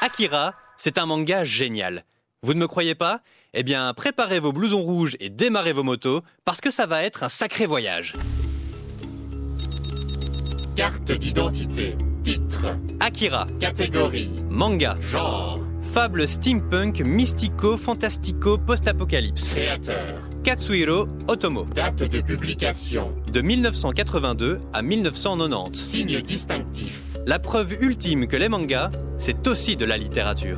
Akira, c'est un manga génial. Vous ne me croyez pas ? Eh bien, préparez vos blousons rouges et démarrez vos motos, parce que ça va être un sacré voyage. Carte d'identité. Titre. Akira. Catégorie. Manga. Genre. Fable steampunk, mystico, fantastico, post-apocalypse. Créateur. Katsuhiro Otomo. Date de publication. De 1982 à 1990. Signe distinctif. La preuve ultime que les mangas, c'est aussi de la littérature.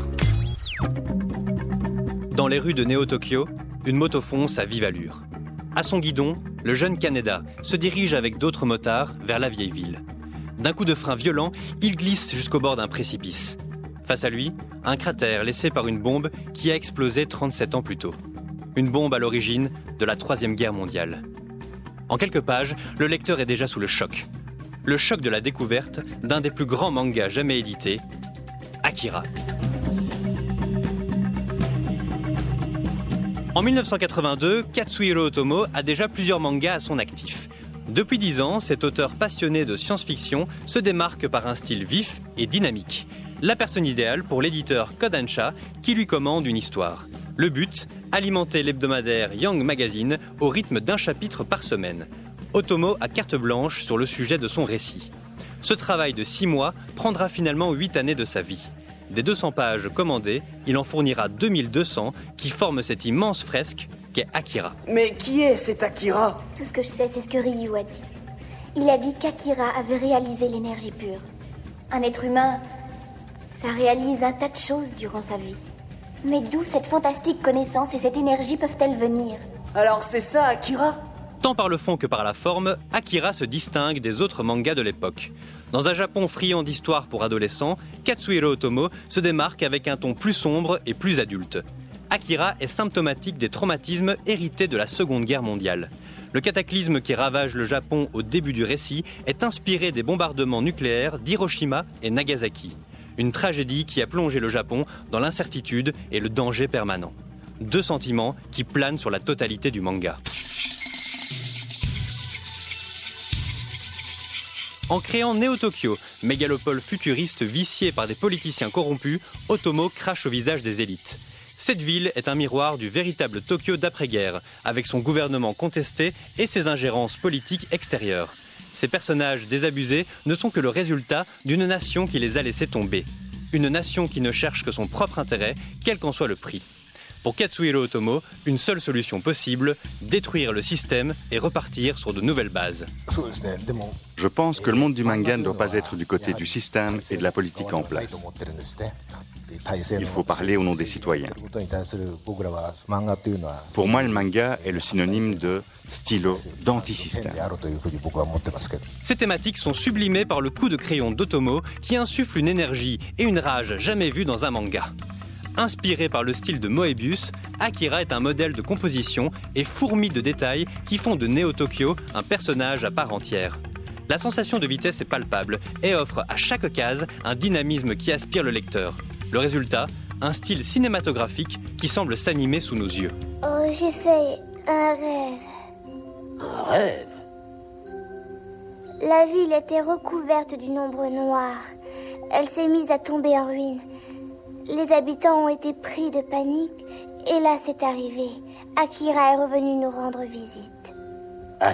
Dans les rues de Néo-Tokyo, une moto fonce à vive allure. À son guidon, le jeune Kaneda se dirige avec d'autres motards vers la vieille ville. D'un coup de frein violent, il glisse jusqu'au bord d'un précipice. Face à lui, un cratère laissé par une bombe qui a explosé 37 ans plus tôt. Une bombe à l'origine de la Troisième Guerre mondiale. En quelques pages, le lecteur est déjà sous le choc. Le choc de la découverte d'un des plus grands mangas jamais édités, Akira. En 1982, Katsuhiro Otomo a déjà plusieurs mangas à son actif. Depuis 10 ans, cet auteur passionné de science-fiction se démarque par un style vif et dynamique. La personne idéale pour l'éditeur Kodansha qui lui commande une histoire. Le but, alimenter l'hebdomadaire Young Magazine au rythme d'un chapitre par semaine. Otomo a carte blanche sur le sujet de son récit. Ce travail de 6 mois prendra finalement 8 années de sa vie. Des 200 pages commandées, il en fournira 2200 qui forment cette immense fresque qu'est Akira. Mais qui est cet Akira ? Tout ce que je sais, c'est ce que Ryu a dit. Il a dit qu'Akira avait réalisé l'énergie pure. Un être humain, ça réalise un tas de choses durant sa vie. Mais d'où cette fantastique connaissance et cette énergie peuvent-elles venir ? Alors c'est ça, Akira ? Tant par le fond que par la forme, Akira se distingue des autres mangas de l'époque. Dans un Japon friand d'histoire pour adolescents, Katsuhiro Otomo se démarque avec un ton plus sombre et plus adulte. Akira est symptomatique des traumatismes hérités de la Seconde Guerre mondiale. Le cataclysme qui ravage le Japon au début du récit est inspiré des bombardements nucléaires d'Hiroshima et Nagasaki. Une tragédie qui a plongé le Japon dans l'incertitude et le danger permanent. 2 sentiments qui planent sur la totalité du manga. En créant Néo-Tokyo, mégalopole futuriste viciée par des politiciens corrompus, Otomo crache au visage des élites. Cette ville est un miroir du véritable Tokyo d'après-guerre, avec son gouvernement contesté et ses ingérences politiques extérieures. Ces personnages désabusés ne sont que le résultat d'une nation qui les a laissés tomber. Une nation qui ne cherche que son propre intérêt, quel qu'en soit le prix. Pour Katsuhiro Otomo, une seule solution possible, détruire le système et repartir sur de nouvelles bases. Je pense que le monde du manga ne doit pas être du côté du système et de la politique en place. Il faut parler au nom des citoyens. Pour moi, le manga est le synonyme de stylo, d'antisystème. Ces thématiques sont sublimées par le coup de crayon d'Otomo qui insuffle une énergie et une rage jamais vues dans un manga. Inspiré par le style de Moebius, Akira est un modèle de composition et fourmi de détails qui font de Néo-Tokyo un personnage à part entière. La sensation de vitesse est palpable et offre à chaque case un dynamisme qui aspire le lecteur. Le résultat, un style cinématographique qui semble s'animer sous nos yeux. Oh, j'ai fait un rêve. Un rêve ? La ville était recouverte d'une ombre noire. Elle s'est mise à tomber en ruine. Les habitants ont été pris de panique. Et là, c'est arrivé. Akira est revenu nous rendre visite. Akira ?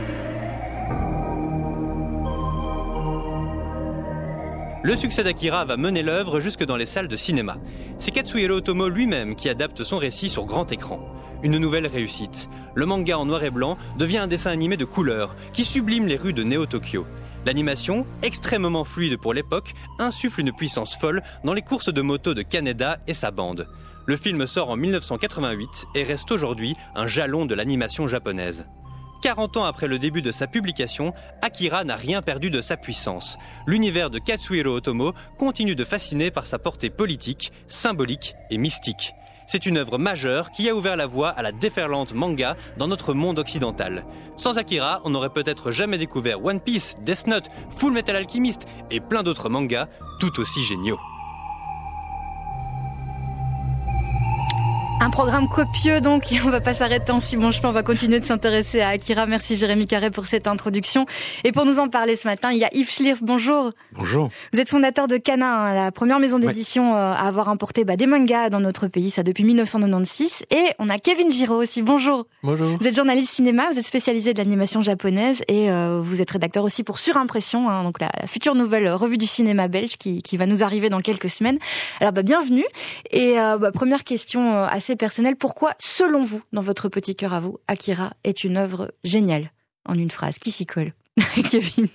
Le succès d'Akira va mener l'œuvre jusque dans les salles de cinéma. C'est Katsuhiro Otomo lui-même qui adapte son récit sur grand écran. Une nouvelle réussite. Le manga en noir et blanc devient un dessin animé de couleur qui sublime les rues de Néo-Tokyo. L'animation, extrêmement fluide pour l'époque, insuffle une puissance folle dans les courses de moto de Kaneda et sa bande. Le film sort en 1988 et reste aujourd'hui un jalon de l'animation japonaise. 40 ans après le début de sa publication, Akira n'a rien perdu de sa puissance. L'univers de Katsuhiro Otomo continue de fasciner par sa portée politique, symbolique et mystique. C'est une œuvre majeure qui a ouvert la voie à la déferlante manga dans notre monde occidental. Sans Akira, on n'aurait peut-être jamais découvert One Piece, Death Note, Full Metal Alchemist et plein d'autres mangas tout aussi géniaux. Un programme copieux donc, et on va pas s'arrêter en si bon chemin, on va continuer de s'intéresser à Akira. Merci Jérémy Carré pour cette introduction. Et pour nous en parler ce matin, il y a Yves Schlierf, bonjour. Bonjour. Vous êtes fondateur de Kana, la première maison d'édition à avoir importé des mangas dans notre pays, ça depuis 1996. Et on a Kevin Giraud aussi, bonjour. Bonjour. Vous êtes journaliste cinéma, vous êtes spécialisé de l'animation japonaise et vous êtes rédacteur aussi pour Surimpression, donc la future nouvelle revue du cinéma belge qui va nous arriver dans quelques semaines. Alors bienvenue. Et première question assez personnelle, pourquoi, selon vous, dans votre petit cœur à vous, Akira est une œuvre géniale? En une phrase, qui s'y colle? Kevin?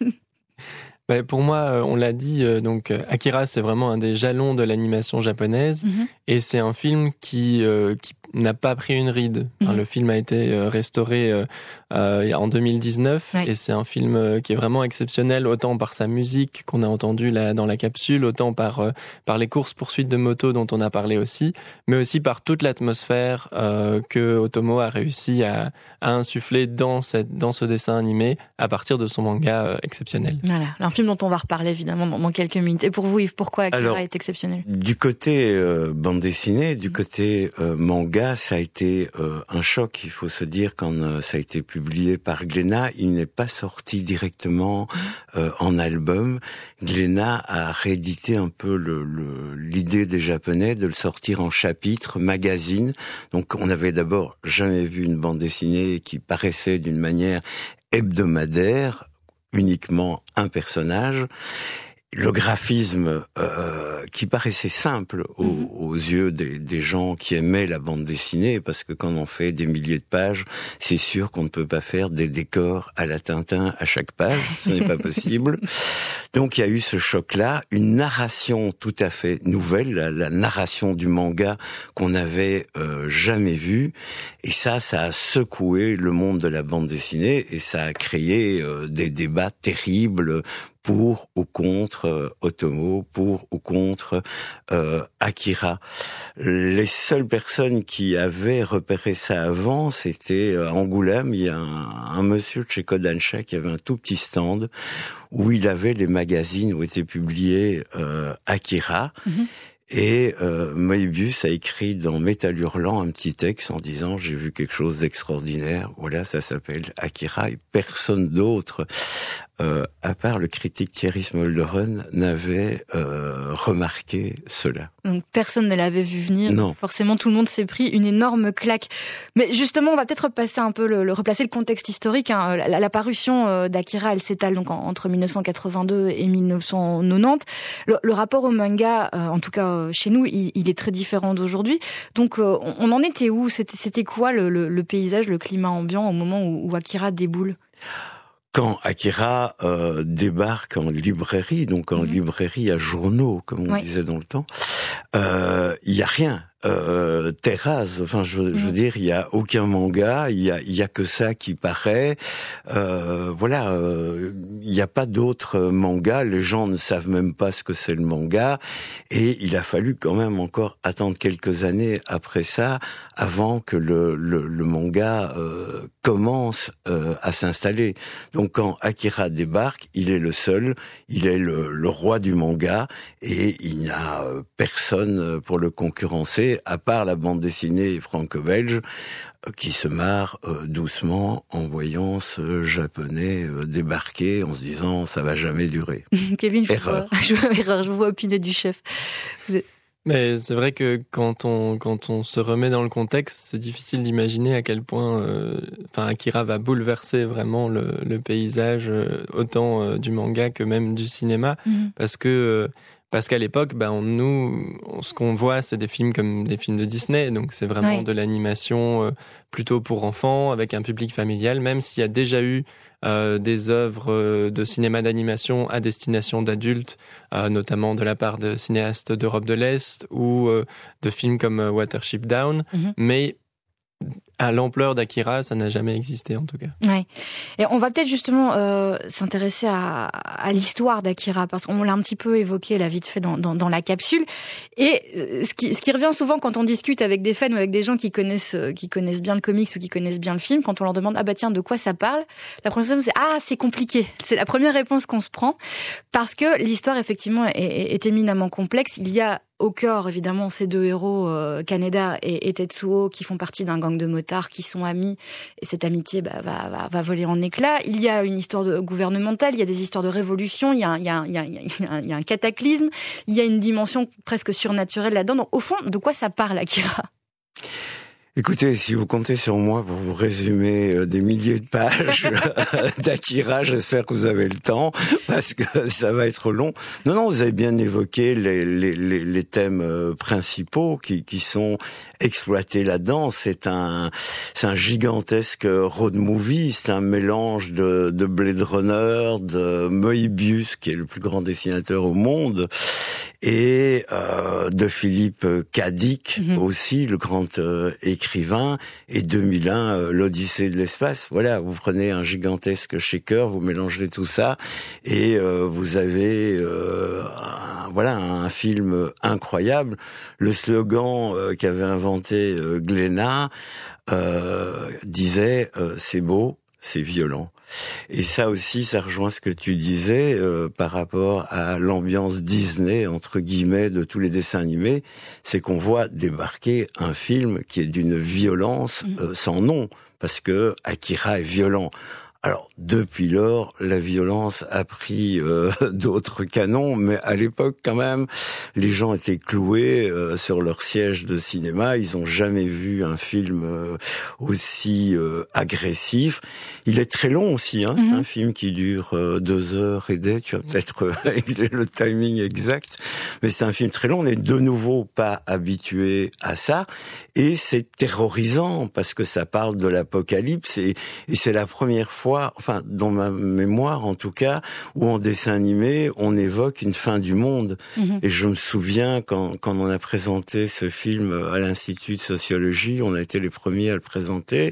Pour moi, on l'a dit, donc Akira, c'est vraiment un des jalons de l'animation japonaise, et c'est un film qui n'a pas pris une ride. Le film a été restauré en 2019, et c'est un film qui est vraiment exceptionnel, autant par sa musique qu'on a entendue là dans la capsule, autant par les courses-poursuites de moto dont on a parlé aussi, mais aussi par toute l'atmosphère que Otomo a réussi à insuffler dans ce dessin animé à partir de son manga exceptionnel. Voilà, un film dont on va reparler évidemment dans quelques minutes. Et pour vous, Yves, pourquoi Akira est exceptionnel? Du côté bande dessinée, du côté manga, ça a été un choc. Il faut se dire, quand ça a été publié par Glénat, il n'est pas sorti directement en album. Glénat a réédité un peu l'idée des Japonais de le sortir en chapitre, magazine. Donc on n'avait d'abord jamais vu une bande dessinée qui paraissait d'une manière hebdomadaire, uniquement un personnage. Le graphisme qui paraissait simple aux yeux des gens qui aimaient la bande dessinée, parce que quand on fait des milliers de pages, c'est sûr qu'on ne peut pas faire des décors à la Tintin à chaque page, ce n'est pas possible. Donc il y a eu ce choc-là, une narration tout à fait nouvelle, la narration du manga qu'on n'avait jamais vue, et ça a secoué le monde de la bande dessinée, et ça a créé des débats terribles pour ou contre Otomo, pour ou contre Akira. Les seules personnes qui avaient repéré ça avant, c'était à Angoulême, il y a un monsieur de chez Kodansha qui avait un tout petit stand où il avait les magazines où étaient publiés Akira. Et Moebius a écrit dans Métal Hurlant un petit texte en disant « J'ai vu quelque chose d'extraordinaire, voilà, ça s'appelle Akira ». Et personne d'autre, à part le critique Thierry Smolderon, n'avait remarqué cela. Donc personne ne l'avait vu venir. Non. Forcément, tout le monde s'est pris une énorme claque. Mais justement, on va peut-être replacer un peu replacer le contexte historique. La parution d'Akira, elle s'étale donc entre 1982 et 1990. Le rapport au manga, en tout cas chez nous, il est très différent d'aujourd'hui. Donc on en était où? C'était quoi le paysage, le climat ambiant au moment où Akira déboule? Quand Akira débarque en librairie, donc en librairie à journaux, comme on disait dans le temps, il y a rien. Terrasse, enfin je veux dire, il y a aucun manga, il y a que ça qui paraît. Voilà, il n'y a pas d'autres mangas, les gens ne savent même pas ce que c'est le manga, et il a fallu quand même encore attendre quelques années après ça avant que le manga commence à s'installer. Donc quand Akira débarque, il est le seul, il est le roi du manga, et il n'y a personne pour le concurrencer, à part la bande dessinée franco-belge, qui se marre doucement en voyant ce japonais débarquer, en se disant ça va jamais durer. Kevin, erreur. Je vous vois opiner du chef. Mais c'est vrai que quand on se remet dans le contexte, c'est difficile d'imaginer à quel point Akira va bouleverser vraiment le paysage, autant du manga que même du cinéma, parce qu'à l'époque, ce qu'on voit, c'est des films comme des films de Disney, donc c'est vraiment de l'animation plutôt pour enfants, avec un public familial, même s'il y a déjà eu des œuvres de cinéma d'animation à destination d'adultes, notamment de la part de cinéastes d'Europe de l'Est ou de films comme Watership Down, mais à l'ampleur d'Akira, ça n'a jamais existé en tout cas. Ouais. Et on va peut-être justement s'intéresser à l'histoire d'Akira, parce qu'on l'a un petit peu évoqué là vite fait dans la capsule. Et ce qui revient souvent quand on discute avec des fans ou avec des gens qui connaissent bien le comics ou qui connaissent bien le film, quand on leur demande tiens, de quoi ça parle, la première réponse c'est c'est compliqué. C'est la première réponse qu'on se prend, parce que l'histoire effectivement est éminemment complexe. Il y a au cœur, évidemment, ces deux héros, Kaneda et Tetsuo, qui font partie d'un gang de motards, qui sont amis, et cette amitié va voler en éclats. Il y a une histoire gouvernementale, il y a des histoires de révolution, il y a un cataclysme, il y a une dimension presque surnaturelle là-dedans. Donc, au fond, de quoi ça parle, Akira ? Écoutez, si vous comptez sur moi pour vous résumer des milliers de pages d'Akira, j'espère que vous avez le temps, parce que ça va être long. Non, vous avez bien évoqué les thèmes principaux qui sont exploités là-dedans. C'est un gigantesque road movie, c'est un mélange de Blade Runner, de Moebius, qui est le plus grand dessinateur au monde, et de Philippe K. Dick, aussi, le grand écrivain, et 2001, l'Odyssée de l'espace. Voilà, vous prenez un gigantesque shaker, vous mélangez tout ça, et vous avez un film incroyable. Le slogan qu'avait inventé Glénat disait c'est beau, c'est violent. Et ça aussi, ça rejoint ce que tu disais par rapport à l'ambiance Disney, entre guillemets, de tous les dessins animés, c'est qu'on voit débarquer un film qui est d'une violence sans nom, parce que Akira est violent. Alors, depuis lors, la violence a pris d'autres canons, mais à l'époque, quand même, les gens étaient cloués sur leur siège de cinéma. Ils ont jamais vu un film aussi agressif. Il est très long aussi, hein. C'est un film qui dure 2 heures et des. Tu as peut-être le timing exact, mais c'est un film très long. On n'est de nouveau pas habitué à ça, et c'est terrorisant parce que ça parle de l'apocalypse, et c'est la première fois, enfin dans ma mémoire en tout cas, où en dessin animé on évoque une fin du monde. Et je me souviens quand on a présenté ce film à l'Institut de sociologie, on a été les premiers à le présenter,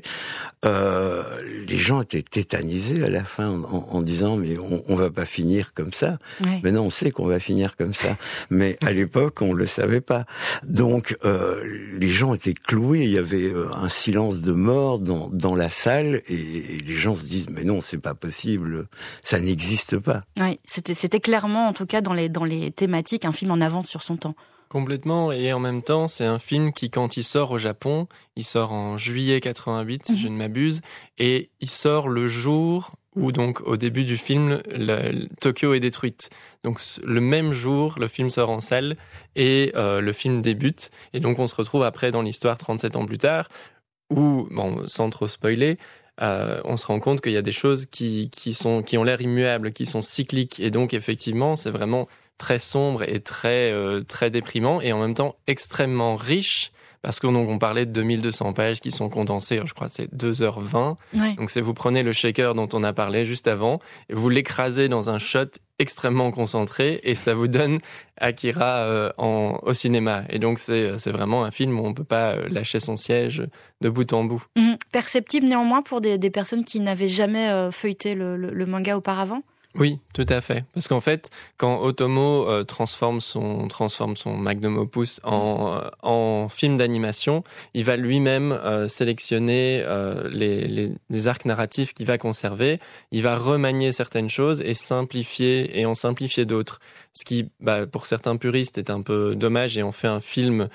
les gens étaient tétanisés à la fin en disant mais on va pas finir comme ça. Ouais. Maintenant on sait qu'on va finir comme ça, mais à l'époque on le savait pas. Donc les gens étaient cloués, il y avait un silence de mort dans la salle, et les gens se disent mais non, c'est pas possible, ça n'existe pas. Oui, c'était clairement, en tout cas dans les thématiques, un film en avance sur son temps. Complètement, et en même temps, c'est un film qui, quand il sort au Japon, il sort en juillet 88, si je ne m'abuse, et il sort le jour où, donc, au début du film, Tokyo est détruite. Donc, le même jour, le film sort en salle, et le film débute, et donc on se retrouve après dans l'histoire 37 ans plus tard, où, bon, sans trop spoiler, on se rend compte qu'il y a des choses qui ont l'air immuables, qui sont cycliques, et donc effectivement c'est vraiment très sombre et très déprimant, et en même temps extrêmement riche, parce qu'on parlait de 2200 pages qui sont condensées, je crois c'est 2h20. Ouais. Donc vous prenez le shaker dont on a parlé juste avant, et vous l'écrasez dans un shot extrêmement concentré, et ça vous donne Akira au cinéma. Et donc c'est vraiment un film où on peut pas lâcher son siège de bout en bout. Perceptible néanmoins pour des personnes qui n'avaient jamais feuilleté le manga auparavant ? Oui, tout à fait. Parce qu'en fait, quand Otomo transforme son magnum opus en film d'animation, il va lui-même sélectionner les arcs narratifs qu'il va conserver. Il va remanier certaines choses et en simplifier d'autres. Ce qui, pour certains puristes, est un peu dommage, et on fait un film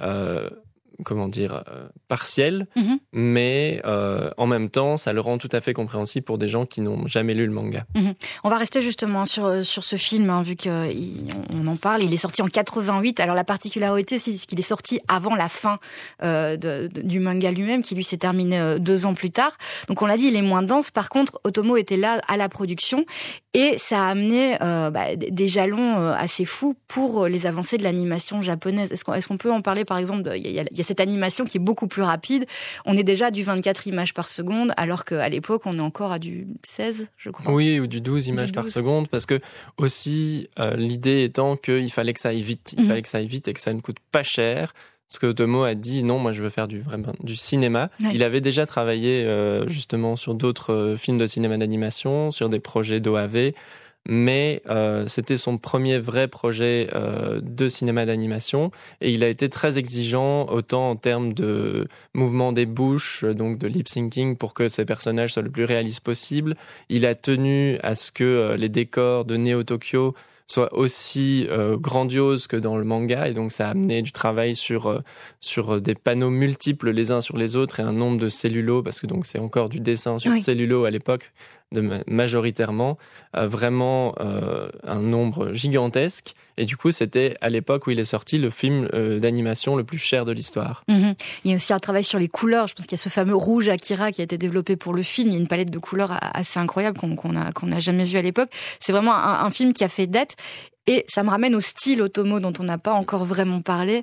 partiel, mais en même temps, ça le rend tout à fait compréhensible pour des gens qui n'ont jamais lu le manga. On va rester justement sur ce film, vu qu'on en parle. Il est sorti en 88. Alors la particularité, c'est qu'il est sorti avant la fin du manga lui-même, qui lui s'est terminé 2 ans plus tard. Donc on l'a dit, il est moins dense. Par contre, Otomo était là à la production, et ça a amené des jalons assez fous pour les avancées de l'animation japonaise. Est-ce qu'on peut en parler, par exemple, il y a cette animation qui est beaucoup plus rapide. On est déjà à du 24 images par seconde, alors qu'à l'époque, on est encore à du 16, je crois. Oui, ou du 12 images par seconde, parce que aussi, l'idée étant qu'il fallait que ça aille vite. Il fallait que ça aille vite et que ça ne coûte pas cher. Parce que Otomo a dit non, moi je veux faire vraiment du cinéma. Ouais. Il avait déjà travaillé justement sur d'autres films de cinéma d'animation, sur des projets d'OAV, mais c'était son premier vrai projet de cinéma d'animation et il a été très exigeant autant en termes de mouvement des bouches, donc de lip syncing pour que ses personnages soient le plus réalistes possible. Il a tenu à ce que les décors de Neo Tokyo soit aussi grandiose que dans le manga, et donc ça a amené du travail sur des panneaux multiples les uns sur les autres et un nombre de cellulos, parce que donc c'est encore du dessin sur cellulo à l'époque, majoritairement, vraiment un nombre gigantesque. Et du coup, c'était à l'époque où il est sorti le film d'animation le plus cher de l'histoire. Il y a aussi un travail sur les couleurs. Je pense qu'il y a ce fameux rouge Akira qui a été développé pour le film. Il y a une palette de couleurs assez incroyable qu'on n'a jamais vue à l'époque. C'est vraiment un film qui a fait date. Et ça me ramène au style Otomo dont on n'a pas encore vraiment parlé.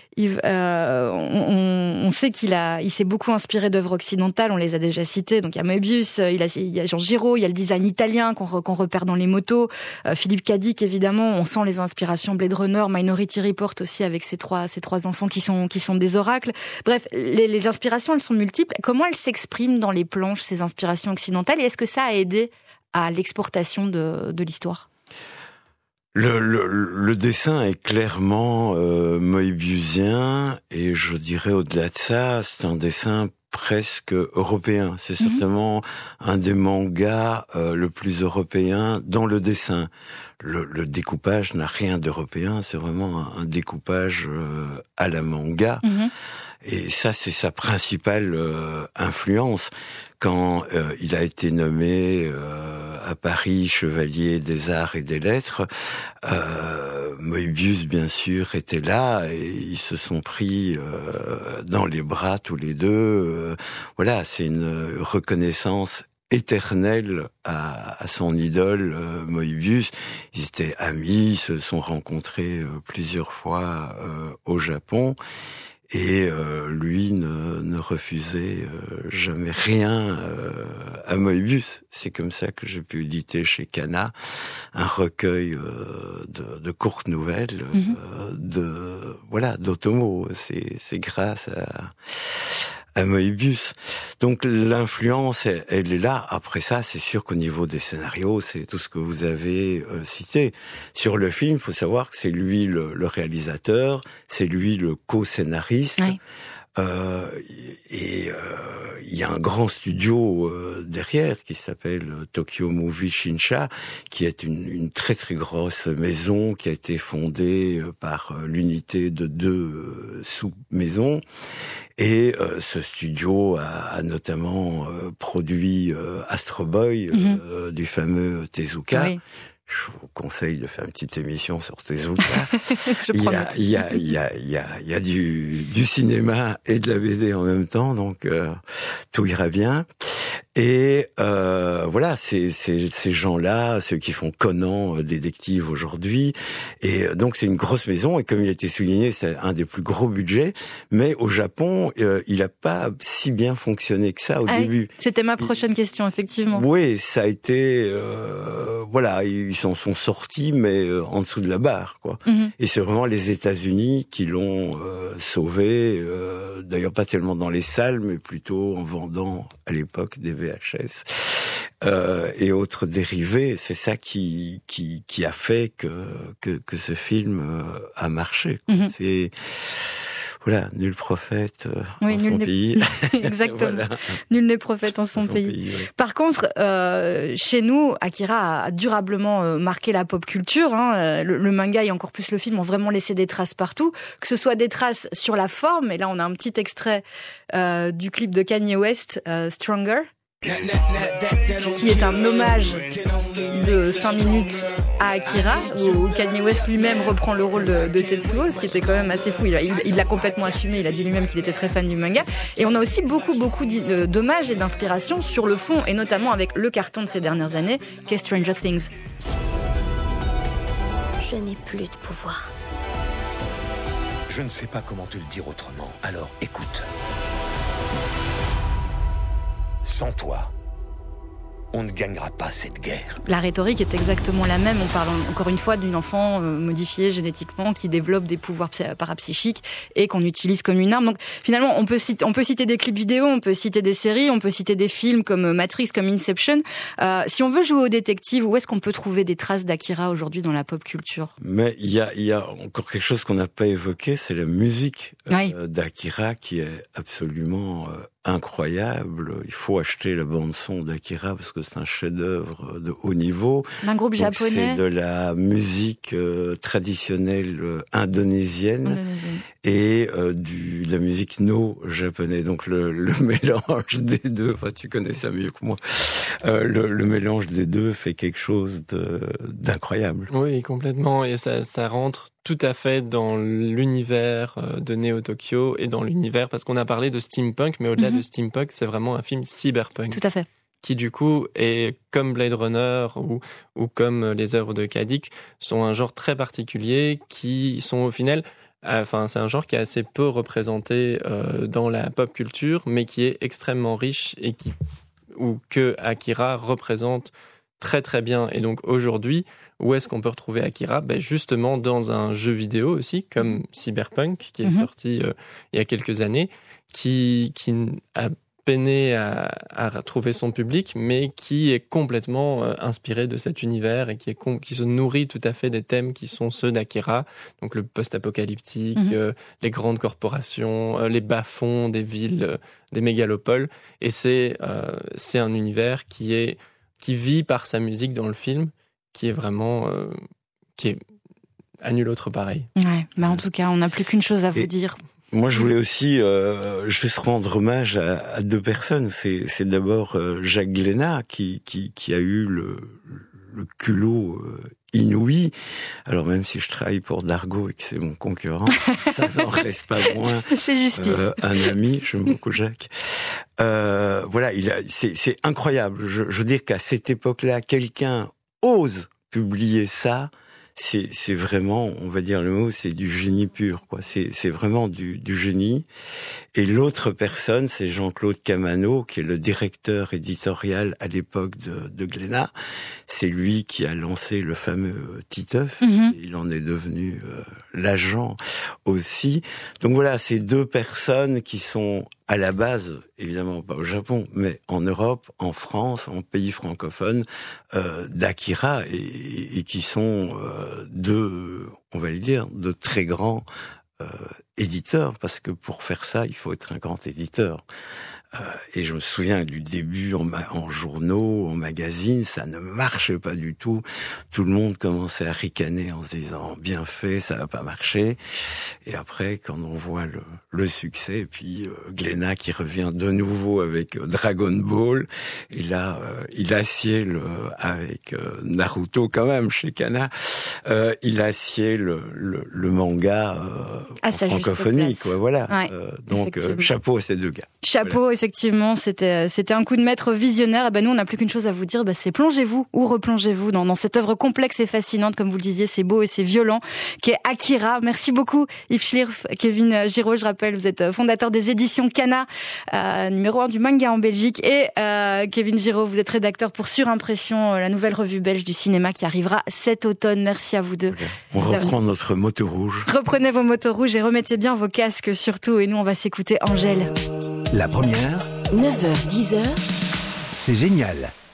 On sait il s'est beaucoup inspiré d'œuvres occidentales, on les a déjà citées. Donc il y a Moebius, il y a Jean Giraud, il y a le design italien qu'on repère dans les motos. Philippe Cadic, évidemment, on sent les inspirations Blade Runner, Minority Report aussi avec ces trois enfants qui sont des oracles. Bref, les inspirations, elles sont multiples. Comment elles s'expriment dans les planches, ces inspirations occidentales, et est-ce que ça a aidé à l'exportation de l'histoire ? Le dessin est clairement moebiusien, et je dirais au-delà de ça, c'est un dessin presque européen. C'est certainement un des mangas le plus européen dans le dessin. Le découpage n'a rien d'européen, c'est vraiment un découpage à la manga. Et ça, c'est sa principale influence. Quand il a été nommé à Paris chevalier des arts et des lettres, Moebius, bien sûr, était là, et ils se sont pris dans les bras tous les deux. Voilà, c'est une reconnaissance éternelle à son idole Moebius. Ils étaient amis, ils se sont rencontrés plusieurs fois au Japon. Et lui ne refusait jamais rien à Moebius. C'est comme ça que j'ai pu éditer chez Kana un recueil de courtes nouvelles d'Otomo. C'est grâce à Moebius. Donc l'influence, elle est là. Après ça, c'est sûr qu'au niveau des scénarios, c'est tout ce que vous avez cité. Sur le film, il faut savoir que c'est lui le réalisateur, c'est lui le co-scénariste. Oui. Il y a un grand studio derrière qui s'appelle Tokyo Movie Shinsha, qui est une très très grosse maison qui a été fondée par l'unité de 2 sous-maisons. Et ce studio a notamment produit Astro Boy du fameux Tezuka. Oui. Je vous conseille de faire une petite émission sur Tezuka. Il y a du cinéma et de la BD en même temps, donc tout ira bien. Et voilà, ces gens-là, ceux qui font Conan, détective aujourd'hui, et donc c'est une grosse maison, et comme il a été souligné, c'est un des plus gros budgets, mais au Japon, il a pas si bien fonctionné que ça au début. C'était ma prochaine question, effectivement. Oui, ça a été, voilà, ils s'en sont sortis, mais en dessous de la barre, quoi. Et c'est vraiment les États-Unis qui l'ont sauvé, d'ailleurs pas tellement dans les salles, mais plutôt en vendant à l'époque des VHS et autres dérivés. C'est ça qui a fait que ce film a marché. C'est voilà, nul prophète en son pays. Exactement. Voilà. Nul n'est prophète en son pays. Oui. Par contre, chez nous, Akira a durablement marqué la pop culture. Le manga et encore plus le film ont vraiment laissé des traces partout. Que ce soit des traces sur la forme, et là on a un petit extrait du clip de Kanye West, Stronger, qui est un hommage de 5 minutes à Akira, où Kanye West lui-même reprend le rôle de Tetsuo, ce qui était quand même assez fou. Il l'a complètement assumé, il a dit lui-même qu'il était très fan du manga. Et on a aussi beaucoup d'hommages et d'inspiration sur le fond, et notamment avec le carton de ces dernières années, qu'est Stranger Things. Je n'ai plus de pouvoir. Je ne sais pas comment te le dire autrement, alors écoute. Sans toi, On ne gagnera pas cette guerre. La rhétorique est exactement la même. On parle encore une fois d'une enfant modifiée génétiquement qui développe des pouvoirs parapsychiques et qu'on utilise comme une arme. Donc finalement, on peut citer des clips vidéo, on peut citer des séries, on peut citer des films comme Matrix, comme Inception. Si on veut jouer au détective, où est-ce qu'on peut trouver des traces d'Akira aujourd'hui dans la pop culture ? Mais il y a encore quelque chose qu'on n'a pas évoqué, c'est la musique d'Akira qui est absolument incroyable. Il faut acheter la bande-son d'Akira parce que c'est un chef-d'œuvre de haut niveau. D'un groupe japonais. C'est de la musique traditionnelle indonésienne et de la musique no-japonaise. Donc le mélange des deux, enfin tu connais ça mieux que moi, le mélange des deux fait quelque chose d'incroyable. Oui, complètement. Et ça rentre tout à fait dans l'univers de Neo Tokyo et dans l'univers, parce qu'on a parlé de steampunk, mais au-delà de steampunk, c'est vraiment un film cyberpunk. Tout à fait. Qui du coup est comme Blade Runner ou comme les œuvres de Kadik, sont un genre très particulier qui sont au final, c'est un genre qui est assez peu représenté dans la pop culture, mais qui est extrêmement riche et que Akira représente très très bien. Et donc aujourd'hui, où est-ce qu'on peut retrouver Akira ? Justement dans un jeu vidéo aussi, comme Cyberpunk, qui est sorti il y a quelques années, qui a peiné à trouver son public, mais qui est complètement inspiré de cet univers et qui se nourrit tout à fait des thèmes qui sont ceux d'Akira, donc le post-apocalyptique, les grandes corporations, les bas-fonds des villes, des mégalopoles. Et c'est un univers qui vit par sa musique dans le film, qui est vraiment qui est à nul autre pareil. Ouais, en tout cas, on n'a plus qu'une chose à vous dire. Moi, je voulais aussi juste rendre hommage à deux personnes. C'est d'abord Jacques Glénat qui a eu le culot inouï. Alors même si je travaille pour Dargaud et que c'est mon concurrent, ça n'en reste pas moins c'est justice. Un ami. J'aime beaucoup Jacques. Voilà, c'est incroyable. Je veux dire qu'à cette époque-là, quelqu'un ose publier ça. C'est vraiment, on va dire le mot, c'est du génie pur, quoi. C'est vraiment du génie. Et l'autre personne, c'est Jean-Claude Camano, qui est le directeur éditorial à l'époque de Glénat. C'est lui qui a lancé le fameux Titeuf. Il en est devenu l'agent aussi. Donc voilà, ces deux personnes qui sont à la base, évidemment pas au Japon, mais en Europe, en France, en pays francophones, d'Akira, et qui sont on va le dire, de très grands éditeurs, parce que pour faire ça, il faut être un grand éditeur. Et je me souviens du début en journaux, en magazines, ça ne marchait pas du tout. Tout le monde commençait à ricaner en se disant « bien fait, ça va pas marcher ». Et après, quand on voit le succès, et puis Glénat qui revient de nouveau avec Dragon Ball, et là, il assied avec Naruto quand même, chez Kana, il assied le manga en francophonie, quoi, voilà. Ouais, donc, chapeau à ces deux gars. Chapeau, voilà. Effectivement, c'était un coup de maître visionnaire. Et nous, on n'a plus qu'une chose à vous dire, c'est plongez-vous ou replongez-vous dans cette œuvre complexe et fascinante, comme vous le disiez, c'est beau et c'est violent, qui est Akira. Merci beaucoup, Yves Schlierf, Kevin Giraud, je rappelle, vous êtes fondateur des éditions Kana, numéro 1 du manga en Belgique, et Kevin Giraud, vous êtes rédacteur pour Surimpression, la nouvelle revue belge du cinéma qui arrivera cet automne. Merci à vous deux. On reprend notre moto rouge. Reprenez vos motos rouges et remettez bien vos casques surtout, et nous, on va s'écouter Angèle. La première, 9h, 10h, c'est génial.